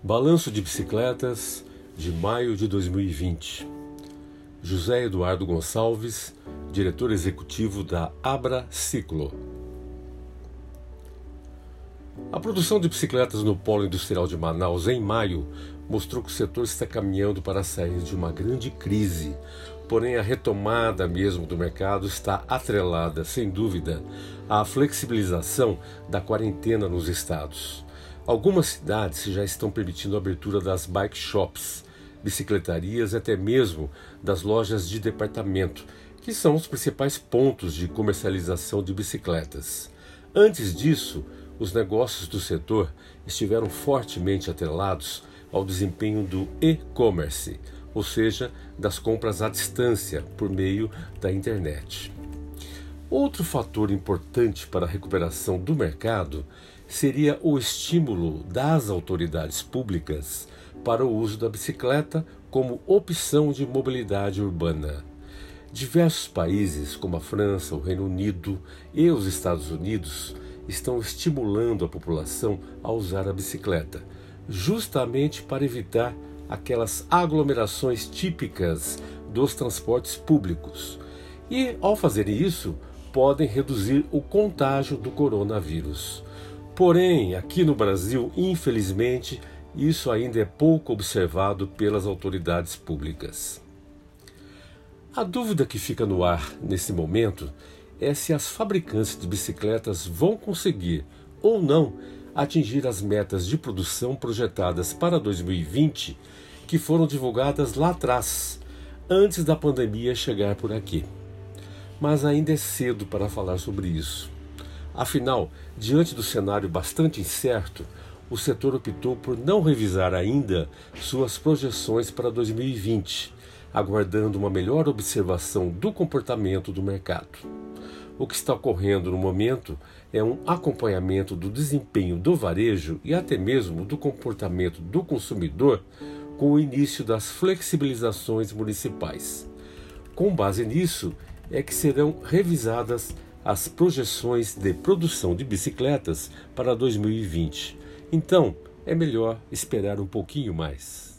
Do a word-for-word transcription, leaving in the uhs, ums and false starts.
Balanço de bicicletas de maio de dois mil e vinte. José Eduardo Gonçalves, diretor executivo da Abraciclo. A produção de bicicletas no Polo Industrial de Manaus em maio mostrou que o setor está caminhando para sair de uma grande crise, porém a retomada mesmo do mercado está atrelada, sem dúvida, à flexibilização da quarentena nos estados. Algumas cidades já estão permitindo a abertura das bike shops, bicicletarias e até mesmo das lojas de departamento, que são os principais pontos de comercialização de bicicletas. Antes disso, os negócios do setor estiveram fortemente atrelados ao desempenho do e-commerce, ou seja, das compras à distância por meio da internet. Outro fator importante para a recuperação do mercado seria o estímulo das autoridades públicas para o uso da bicicleta como opção de mobilidade urbana. Diversos países, como a França, o Reino Unido e os Estados Unidos, estão estimulando a população a usar a bicicleta, justamente para evitar aquelas aglomerações típicas dos transportes públicos. E, ao fazerem isso, podem reduzir o contágio do coronavírus. Porém, aqui no Brasil, infelizmente, isso ainda é pouco observado pelas autoridades públicas. A dúvida que fica no ar nesse momento é se as fabricantes de bicicletas vão conseguir ou não atingir as metas de produção projetadas para dois mil e vinte, que foram divulgadas lá atrás, antes da pandemia chegar por aqui. Mas ainda é cedo para falar sobre isso. Afinal, diante do cenário bastante incerto, o setor optou por não revisar ainda suas projeções para dois mil e vinte, aguardando uma melhor observação do comportamento do mercado. O que está ocorrendo no momento é um acompanhamento do desempenho do varejo e até mesmo do comportamento do consumidor com o início das flexibilizações municipais. Com base nisso, é que serão revisadas as projeções de produção de bicicletas para dois mil e vinte. Então, é melhor esperar um pouquinho mais.